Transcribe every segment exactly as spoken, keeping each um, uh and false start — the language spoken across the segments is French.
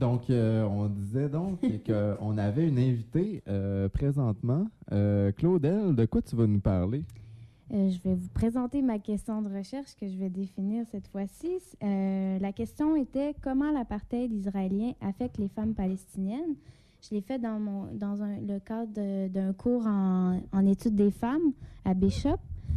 Donc, euh, on disait donc qu'on avait une invitée euh, présentement. Euh, Claudel, de quoi tu vas nous parler? Euh, je vais vous présenter ma question de recherche que je vais définir cette fois-ci. Euh, la question était comment l'apartheid israélien affecte les femmes palestiniennes. Je l'ai fait dans, mon, dans un, le cadre d'un cours en, en études des femmes à Bishop.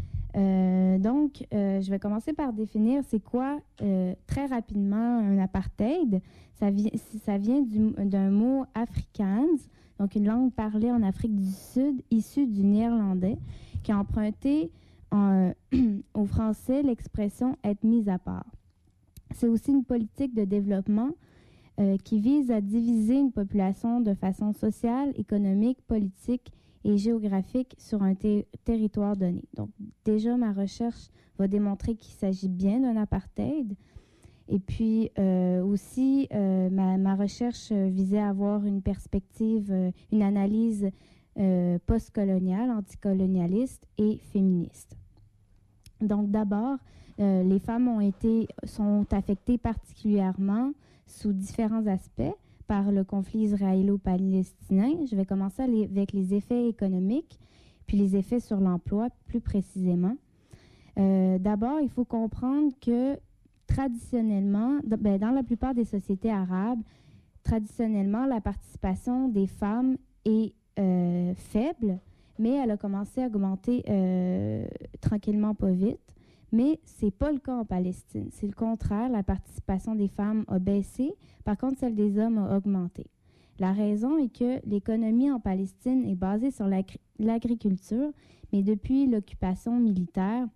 Euh, donc, euh, je vais commencer par définir c'est quoi euh, très rapidement un apartheid. Ça, vi ça vient d'un mot afrikaans, donc une langue parlée en Afrique du Sud, issue du néerlandais, qui a emprunté en, euh, au français l'expression « être mise à part ». C'est aussi une politique de développement euh, qui vise à diviser une population de façon sociale, économique, politique et géographique sur un ter territoire donné. Donc, déjà, ma recherche va démontrer qu'il s'agit bien d'un apartheid. Et puis, euh, aussi, euh, ma, ma recherche visait à avoir une perspective, euh, une analyse euh, postcoloniale, anticolonialiste et féministe. Donc, d'abord, euh, les femmes ont été, sont affectées particulièrement sous différents aspects par le conflit israélo-palestinien. Je vais commencer avec les effets économiques, puis les effets sur l'emploi plus précisément. Euh, D'abord, il faut comprendre que traditionnellement, ben, dans la plupart des sociétés arabes, traditionnellement, la participation des femmes est euh, faible, mais elle a commencé à augmenter euh, tranquillement, pas vite. Mais ce n'est pas le cas en Palestine. C'est le contraire. La participation des femmes a baissé. Par contre, celle des hommes a augmenté. La raison est que l'économie en Palestine est basée sur l'agriculture, mais depuis l'occupation militaire,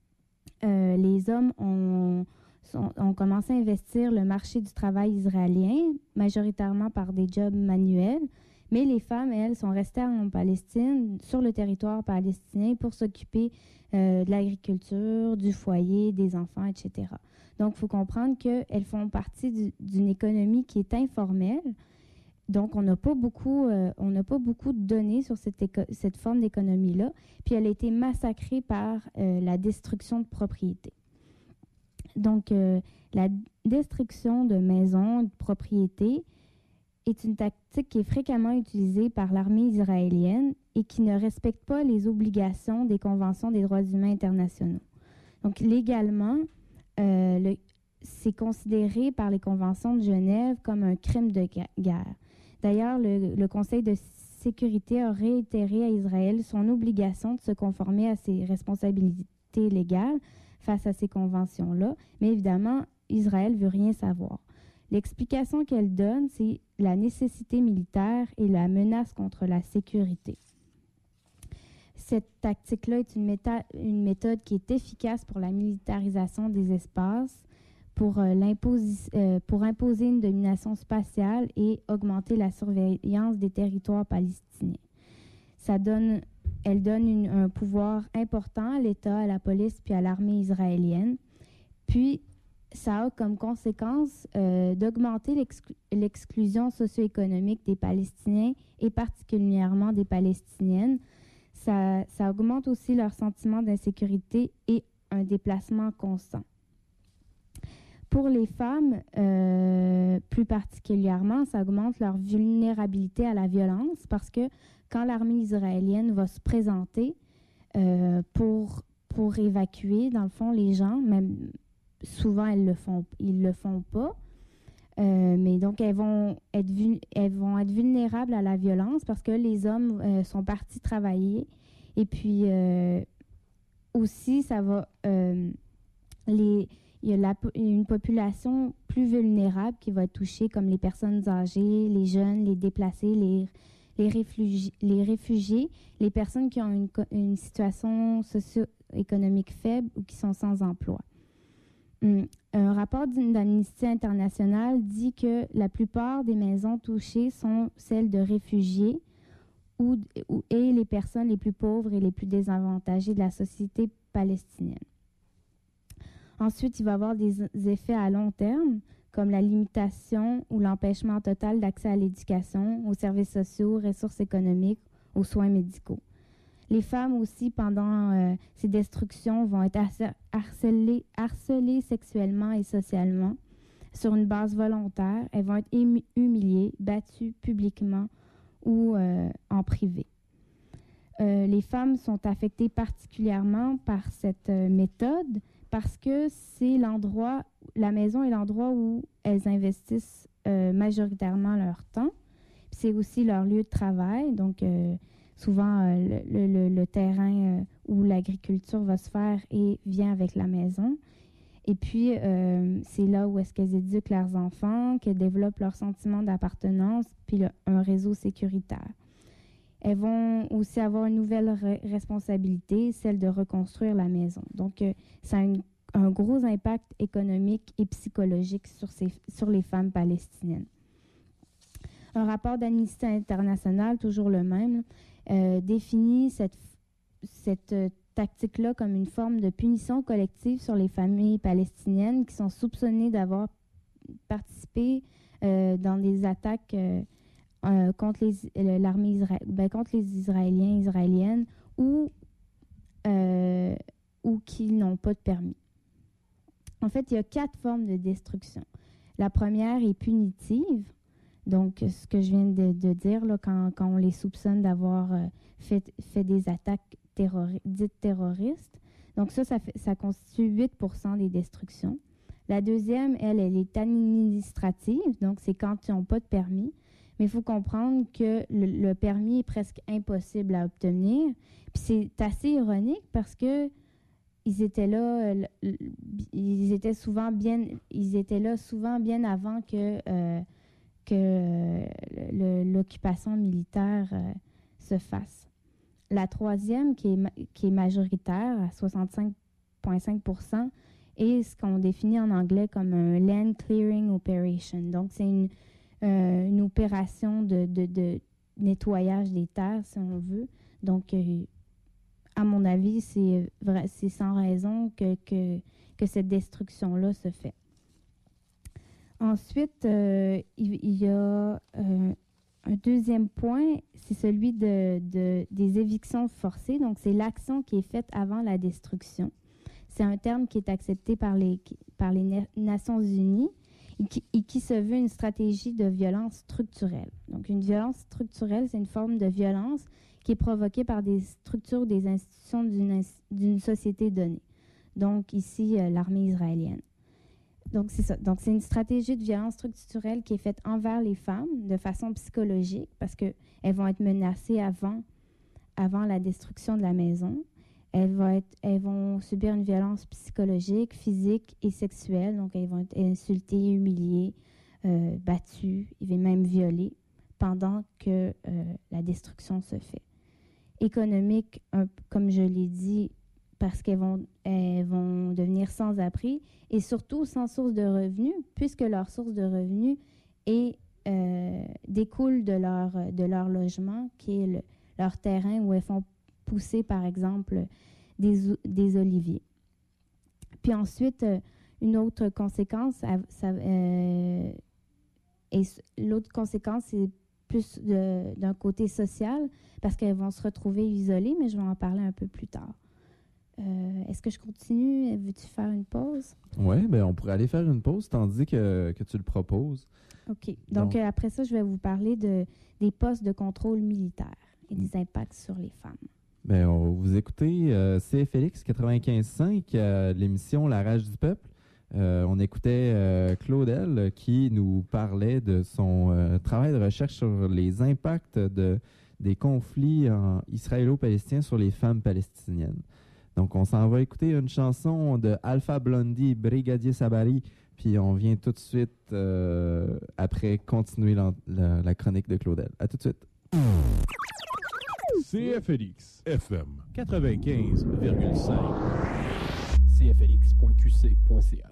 euh, les hommes ont, sont, ont commencé à investir le marché du travail israélien, majoritairement par des jobs manuels. Mais les femmes, elles, sont restées en Palestine, sur le territoire palestinien, pour s'occuper euh, de l'agriculture, du foyer, des enfants, et cetera. Donc, il faut comprendre qu'elles font partie d'une économie qui est informelle. Donc, on n'a pas beaucoup, euh, on n'a pas beaucoup de données sur cette, cette forme d'économie-là. Puis, elle a été massacrée par euh, la destruction de propriétés. Donc, euh, la destruction de maisons, de propriétés, est une tactique qui est fréquemment utilisée par l'armée israélienne et qui ne respecte pas les obligations des conventions des droits humains internationaux. Donc, légalement, euh, c'est considéré par les conventions de Genève comme un crime de guerre. D'ailleurs, le, le Conseil de sécurité a réitéré à Israël son obligation de se conformer à ses responsabilités légales face à ces conventions-là, mais évidemment, Israël ne veut rien savoir. L'explication qu'elle donne, c'est la nécessité militaire et la menace contre la sécurité. Cette tactique-là est une, une méthode qui est efficace pour la militarisation des espaces, pour, euh, euh, pour imposer une domination spatiale et augmenter la surveillance des territoires palestiniens. Ça donne, elle donne une, un pouvoir important à l'État, à la police puis à l'armée israélienne. Puis, ça a comme conséquence euh, d'augmenter l'exclu l'exclusion socio-économique des Palestiniens et particulièrement des Palestiniennes. Ça, ça augmente aussi leur sentiment d'insécurité et un déplacement constant. Pour les femmes, euh, plus particulièrement, ça augmente leur vulnérabilité à la violence parce que quand l'armée israélienne va se présenter euh, pour, pour évacuer, dans le fond, les gens, même souvent, elles le font, ils le font pas. Euh, mais donc, elles vont, être elles vont être vulnérables à la violence parce que les hommes euh, sont partis travailler. Et puis, euh, aussi, ça va... Euh, les, il y a la, une population plus vulnérable qui va être touchée, comme les personnes âgées, les jeunes, les déplacés, les, les, réfugiés, les réfugiés, les personnes qui ont une, une situation socio-économique faible ou qui sont sans emploi. Un rapport d'Amnesty International dit que la plupart des maisons touchées sont celles de réfugiés ou, ou, et les personnes les plus pauvres et les plus désavantagées de la société palestinienne. Ensuite, il va y avoir des effets à long terme, comme la limitation ou l'empêchement total d'accès à l'éducation, aux services sociaux, aux ressources économiques, aux soins médicaux. Les femmes aussi, pendant euh, ces destructions, vont être harcelées, harcelées sexuellement et socialement. sur une base volontaire. Elles vont être hum- humiliées, battues publiquement ou euh, en privé. Euh, les femmes sont affectées particulièrement par cette euh, méthode parce que c'est l'endroit, la maison est l'endroit où elles investissent euh, majoritairement leur temps. Puis c'est aussi leur lieu de travail, donc euh, souvent euh, le, le, le terrain euh, où l'agriculture va se faire et vient avec la maison. Et puis, euh, c'est là où est-ce qu'elles éduquent leurs enfants, qu'elles développent leur sentiment d'appartenance, puis le, un réseau sécuritaire. Elles vont aussi avoir une nouvelle re- responsabilité, celle de reconstruire la maison. Donc, euh, ça a une, un gros impact économique et psychologique sur, ces, sur les femmes palestiniennes. Un rapport d'Amnesty International, toujours le même, euh, définit cette, cette euh, tactique-là comme une forme de punition collective sur les familles palestiniennes qui sont soupçonnées d'avoir participé euh, dans des attaques euh, euh, contre les, l'armée isra- ben, contre les Israéliens, Israéliennes ou, euh, ou qui n'ont pas de permis. En fait, il y a quatre formes de destruction. La première est punitive. Donc, ce que je viens de, de dire, là, quand, quand on les soupçonne d'avoir euh, fait, fait des attaques terrori- dites terroristes. Donc, ça, ça, fait, ça constitue huit pour cent des destructions. La deuxième, elle, elle est administrative. Donc, c'est quand ils n'ont pas de permis. Mais il faut comprendre que le, le permis est presque impossible à obtenir. Puis, c'est assez ironique parce que ils étaient là, euh, ils étaient souvent bien, ils étaient là souvent bien avant que... Euh, que euh, le, l'occupation militaire euh, se fasse. La troisième, qui est, ma- qui est majoritaire, à soixante-cinq virgule cinq pour cent, est ce qu'on définit en anglais comme un Land Clearing Operation. Donc, c'est une, euh, une opération de, de, de nettoyage des terres, si on veut. Donc, euh, à mon avis, c'est, vrai, c'est sans raison que, que, que cette destruction-là se fait. Ensuite, euh, il, il y a euh, un deuxième point, c'est celui de, de, des évictions forcées. Donc, c'est l'action qui est faite avant la destruction. C'est un terme qui est accepté par les, par les Na- Nations Unies et qui, et qui se veut une stratégie de violence structurelle. Donc, une violence structurelle, c'est une forme de violence qui est provoquée par des structures, des institutions d'une, d'une société donnée. Donc, ici, euh, l'armée israélienne. Donc, c'est ça. Donc, c'est une stratégie de violence structurelle qui est faite envers les femmes de façon psychologique parce qu'elles vont être menacées avant, avant la destruction de la maison. Elles vont, être, elles vont subir une violence psychologique, physique et sexuelle. Donc, elles vont être insultées, humiliées, euh, battues, et même violées pendant que euh, la destruction se fait. Économique, un, comme je l'ai dit, parce qu'elles vont, elles vont devenir sans abri et surtout sans source de revenus, puisque leur source de revenus est, euh, découle de leur, de leur logement, qui est le, leur terrain où elles font pousser, par exemple, des, des oliviers. Puis ensuite, une autre conséquence, ça, euh, et l'autre conséquence, c'est plus de, d'un côté social, parce qu'elles vont se retrouver isolées, mais je vais en parler un peu plus tard. Euh, est-ce que je continue? Veux-tu faire une pause? Oui, ben on pourrait aller faire une pause tandis que, que tu le proposes. OK. Donc, Donc, euh, après ça, je vais vous parler de, des postes de contrôle militaire et des impacts sur les femmes. Ben, on, vous écoutez euh, C F L X quatre-vingt-quinze cinq, euh, l'émission La Rage du Peuple. Euh, on écoutait euh, Claudel qui nous parlait de son euh, travail de recherche sur les impacts de, des conflits en israélo-palestiniens sur les femmes palestiniennes. Donc, on s'en va écouter une chanson de Alpha Blondy, Brigadier Sabari, puis on vient tout de suite euh, après continuer la, la, la chronique de Claudel. À tout de suite. C F L X F M quatre-vingt-quinze virgule cinq C F L X point Q C point C A.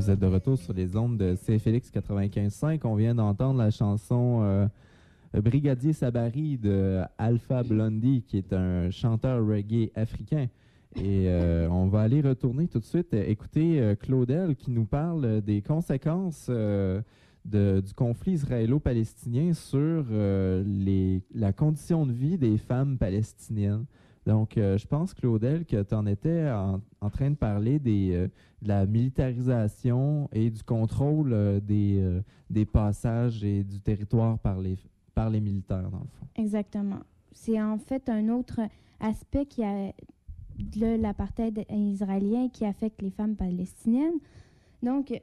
vous êtes de retour sur les ondes de C F L X quatre-vingt-quinze cinq. On vient d'entendre la chanson euh, Brigadier Sabari de Alpha Blondy, qui est un chanteur reggae africain. Et euh, on va aller retourner tout de suite euh, écouter euh, Claudel qui nous parle des conséquences euh, de, du conflit israélo-palestinien sur euh, les, la condition de vie des femmes palestiniennes. Donc, euh, je pense, Claudel, que tu en étais en, en train de parler des, euh, de la militarisation et du contrôle euh, des, euh, des passages et du territoire par les, par les militaires, dans le fond. Exactement. C'est en fait un autre aspect qui a de l'apartheid israélien qui affecte les femmes palestiniennes. Donc,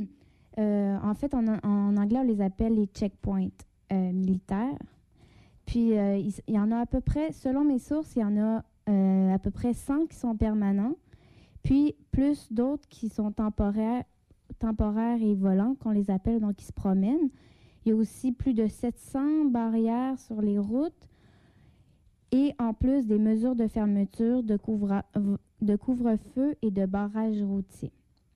euh, en fait, en, en anglais, on les appelle les checkpoints euh, militaires. Puis, euh, il, il y en a à peu près, selon mes sources, il y en a euh, à peu près cent qui sont permanents, puis plus d'autres qui sont temporaires, temporaires et volants, qu'on les appelle, donc qui se promènent. Il y a aussi plus de sept cents barrières sur les routes et en plus des mesures de fermeture, de, couvra- de couvre-feu et de barrages routiers.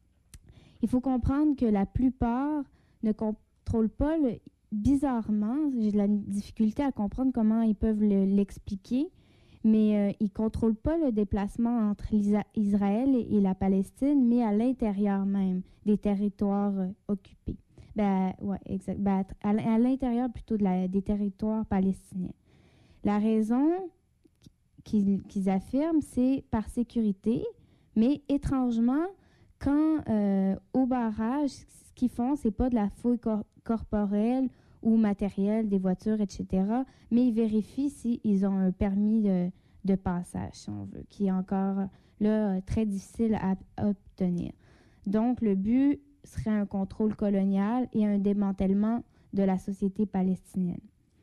Il faut comprendre que la plupart ne contrôlent pas le... Bizarrement, j'ai de la difficulté à comprendre comment ils peuvent le, l'expliquer, mais euh, ils ne contrôlent pas le déplacement entre Israël et, et la Palestine, mais à l'intérieur même des territoires euh, occupés. Ben, ouais, exact. Ben, à, à l'intérieur plutôt de la, des territoires palestiniens. La raison qu'ils, qu'ils affirment, c'est par sécurité, mais étrangement, quand euh, au barrage, ce qu'ils font, c'est pas de la fouille cor- corporelle ou matérielle des voitures, et cetera, mais ils vérifient s'ils ont un permis de, de passage, si on veut, qui est encore là très difficile à, à obtenir. Donc, le but serait un contrôle colonial et un démantèlement de la société palestinienne.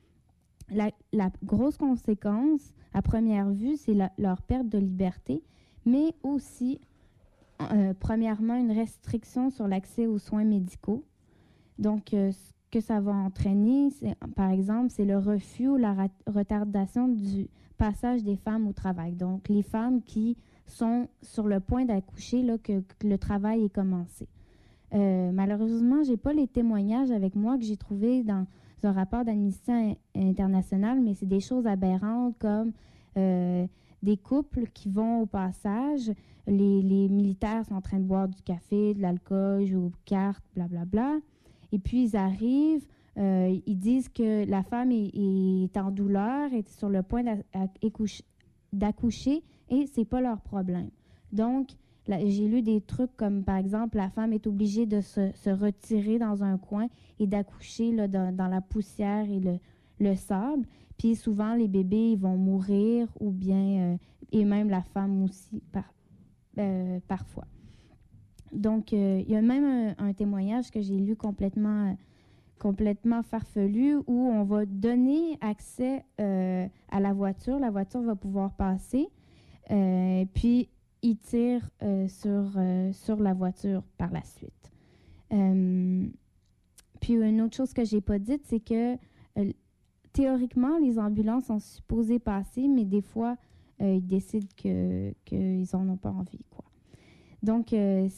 La, la grosse conséquence, à première vue, c'est la, leur perte de liberté, mais aussi, euh, premièrement, une restriction sur l'accès aux soins médicaux. Donc, euh, ce que ça va entraîner, c'est, par exemple, c'est le refus ou la ra- retardation du passage des femmes au travail. Donc, les femmes qui sont sur le point d'accoucher, là, que, que le travail est commencé. Euh, malheureusement, je n'ai pas les témoignages avec moi que j'ai trouvés dans un rapport d'Amnesty International, mais c'est des choses aberrantes comme euh, des couples qui vont au passage, les, les militaires sont en train de boire du café, de l'alcool, jouer aux cartes, blablabla. Et puis, ils arrivent, euh, ils disent que la femme est, est en douleur, est sur le point d'accoucher, et c'est pas leur problème. Donc, là, j'ai lu des trucs comme, par exemple, la femme est obligée de se, se retirer dans un coin et d'accoucher là, dans, dans la poussière et le, le sable. Puis souvent, les bébés ils vont mourir ou bien, euh, et même la femme aussi, par, euh, parfois. Donc, euh, il y a même un, un témoignage que j'ai lu complètement, euh, complètement farfelu où on va donner accès euh, à la voiture. La voiture va pouvoir passer. Euh, puis, il tire euh, sur, euh, sur la voiture par la suite. Euh, puis, une autre chose que je n'ai pas dite, c'est que euh, théoriquement, les ambulances sont supposées passer, mais des fois, euh, ils décident que, qu'ils n'en ont pas envie, quoi. Donc, euh,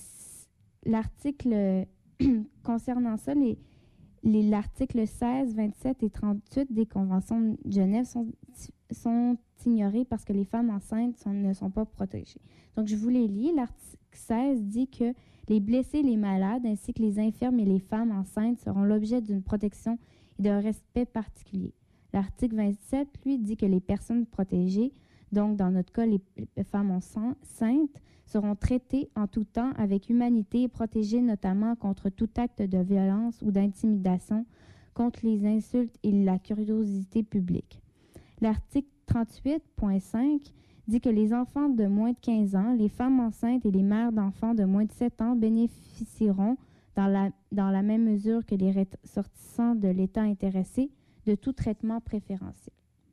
l'article concernant ça, les, les, l'article seize, vingt-sept et trente-huit des conventions de Genève sont, sont ignorés parce que les femmes enceintes sont, ne sont pas protégées. Donc, je vous les lis. L'article seize dit que les blessés, les malades, ainsi que les infirmes et les femmes enceintes seront l'objet d'une protection et d'un respect particulier. L'article vingt-sept, lui, dit que les personnes protégées, donc dans notre cas, les, les femmes enceintes, seront traitées en tout temps avec humanité et protégées notamment contre tout acte de violence ou d'intimidation, contre les insultes et la curiosité publique. L'article trente-huit point cinq dit que les enfants de moins de quinze ans, les femmes enceintes et les mères d'enfants de moins de sept ans bénéficieront, dans la, dans la même mesure que les ressortissants de l'État intéressé, de tout traitement préférentiel.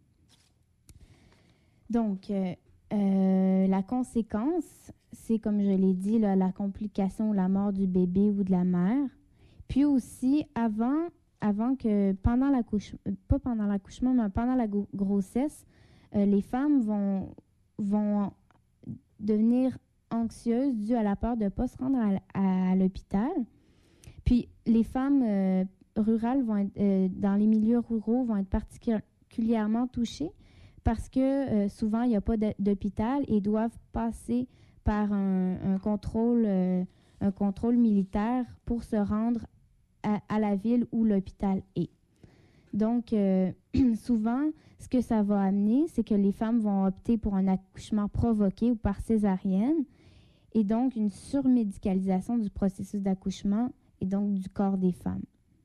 Donc, euh, euh, la conséquence, c'est, comme je l'ai dit, là, la complication ou la mort du bébé ou de la mère. Puis aussi, avant, avant que, pendant l'accouchement, pas pendant l'accouchement, mais pendant la go- grossesse, euh, les femmes vont, vont devenir anxieuses dues à la peur de ne pas se rendre à, à l'hôpital. Puis les femmes euh, rurales vont être, euh, dans les milieux ruraux vont être particulièrement touchées parce que euh, souvent il n'y a pas d'hôpital et doivent passer par un, un contrôle euh, un contrôle militaire pour se rendre à, à la ville où l'hôpital est. Donc, euh, souvent, ce que ça va amener, c'est que les femmes vont opter pour un accouchement provoqué ou par césarienne et donc une surmédicalisation du processus d'accouchement et donc du corps des femmes.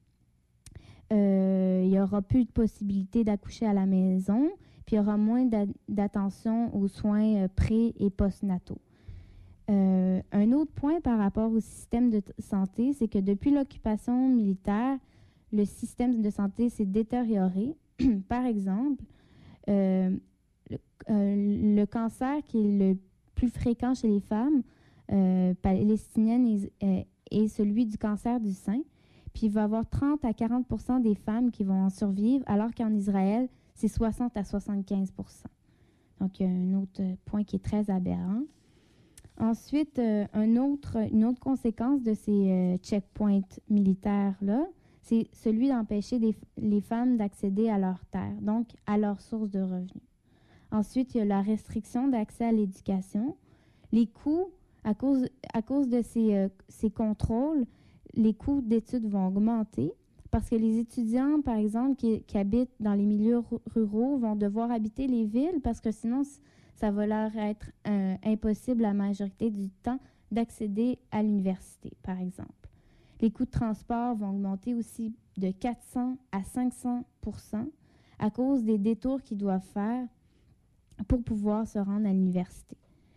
Euh, il y aura plus de possibilité d'accoucher à la maison, puis il y aura moins d'attention aux soins pré- et postnataux. Euh, un autre point par rapport au système de t- santé, c'est que depuis l'occupation militaire, le système de santé s'est détérioré. Par exemple, euh, le, euh, le cancer qui est le plus fréquent chez les femmes euh, palestiniennes est, est, est celui du cancer du sein. Puis il va y avoir trente à quarante pour cent des femmes qui vont en survivre, alors qu'en Israël, c'est soixante à soixante-quinze pour cent. Donc, il y a un autre point qui est très aberrant. Ensuite, euh, un autre, une autre conséquence de ces euh, checkpoints militaires-là, c'est celui d'empêcher des, les femmes d'accéder à leurs terres, donc à leurs sources de revenus. Ensuite, il y a la restriction d'accès à l'éducation. Les coûts, à cause, à cause de ces, euh, ces contrôles, les coûts d'études vont augmenter parce que les étudiants, par exemple, qui, qui habitent dans les milieux ruraux vont devoir habiter les villes parce que sinon, ça va leur être euh, impossible la majorité du temps d'accéder à l'université, par exemple. Les coûts de transport vont augmenter aussi de quatre cents à cinq cents pour cent à cause des détours qu'ils doivent faire pour pouvoir se rendre à l'université.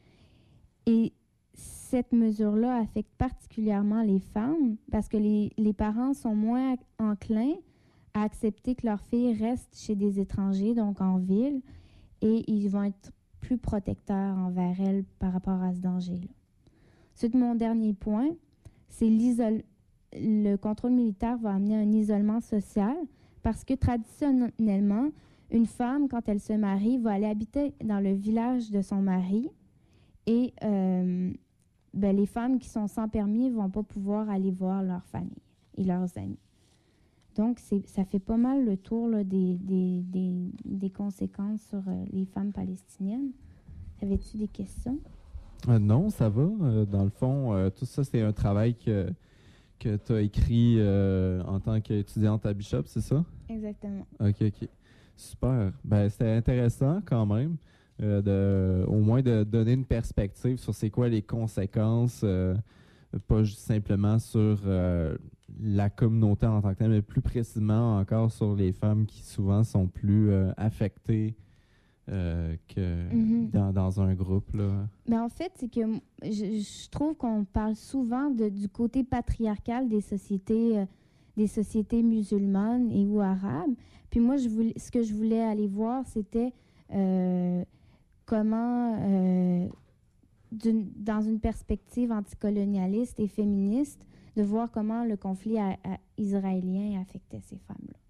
Et cette mesure-là affecte particulièrement les femmes parce que les, les parents sont moins enclins à accepter que leurs filles restent chez des étrangers, donc en ville, et ils vont être plus protecteurs envers elles par rapport à ce danger-là. Ensuite, mon dernier point, c'est l'isolement. Le contrôle militaire va amener un isolement social parce que traditionnellement, une femme, quand elle se marie, va aller habiter dans le village de son mari et euh, ben, les femmes qui sont sans permis ne vont pas pouvoir aller voir leur famille et leurs amis. Donc, c'est, ça fait pas mal le tour là, des, des, des, des conséquences sur euh, les femmes palestiniennes. Avais-tu des questions? Euh, non, ça va. Euh, dans le fond, euh, tout ça, c'est un travail que que tu as écrit euh, en tant qu'étudiante à Bishop, c'est ça? Exactement. OK, OK. Super. Ben, c'était intéressant quand même, euh, de, au moins de donner une perspective sur c'est quoi les conséquences, euh, pas juste simplement sur euh, la communauté en tant que telle, mais plus précisément encore sur les femmes qui souvent sont plus euh, affectées Euh, que mm-hmm. dans, dans un groupe, là. Mais en fait, c'est que je, je trouve qu'on parle souvent de, du côté patriarcal des sociétés, euh, des sociétés musulmanes et ou arabes. Puis moi, je voulais, ce que je voulais aller voir, c'était euh, comment, euh, d'une, dans une perspective anticolonialiste et féministe, de voir comment le conflit à, à israélien affectait ces femmes-là.